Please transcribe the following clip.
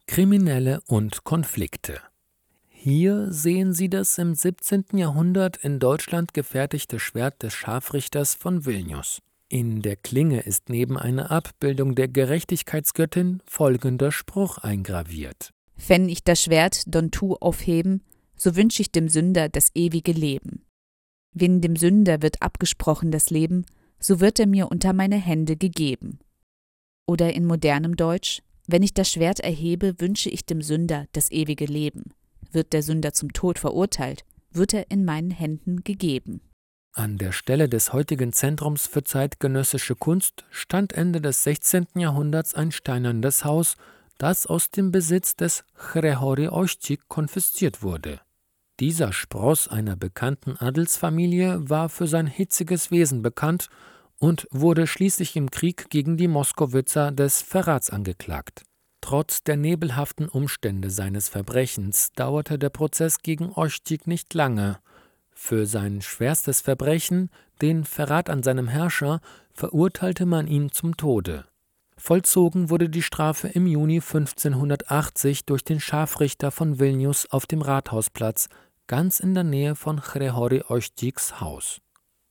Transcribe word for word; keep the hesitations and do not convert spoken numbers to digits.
Kriminelle und Konflikte. Hier sehen Sie das im siebzehnten Jahrhundert in Deutschland gefertigte Schwert des Scharfrichters von Vilnius. In der Klinge ist neben einer Abbildung der Gerechtigkeitsgöttin folgender Spruch eingraviert: Wenn ich das Schwert don tu aufheben, so wünsch ich dem Sünder das ewige Leben. Wenn dem Sünder wird abgesprochen das Leben, so wird er mir unter meine Hände gegeben. Oder in modernem Deutsch: Wenn ich das Schwert erhebe, wünsche ich dem Sünder das ewige Leben. Wird der Sünder zum Tod verurteilt, wird er in meinen Händen gegeben. An der Stelle des heutigen Zentrums für zeitgenössische Kunst stand Ende des sechzehnten Jahrhunderts ein steinernes Haus, das aus dem Besitz des Chrehory Ościg konfisziert wurde. Dieser Spross einer bekannten Adelsfamilie war für sein hitziges Wesen bekannt und wurde schließlich im Krieg gegen die Moskowitzer des Verrats angeklagt. Trotz der nebelhaften Umstände seines Verbrechens dauerte der Prozess gegen Ościg nicht lange. Für sein schwerstes Verbrechen, den Verrat an seinem Herrscher, verurteilte man ihn zum Tode. Vollzogen wurde die Strafe im Juni fünfzehnhundertachtzig durch den Scharfrichter von Vilnius auf dem Rathausplatz, ganz in der Nähe von Chrehory Ościgs Haus.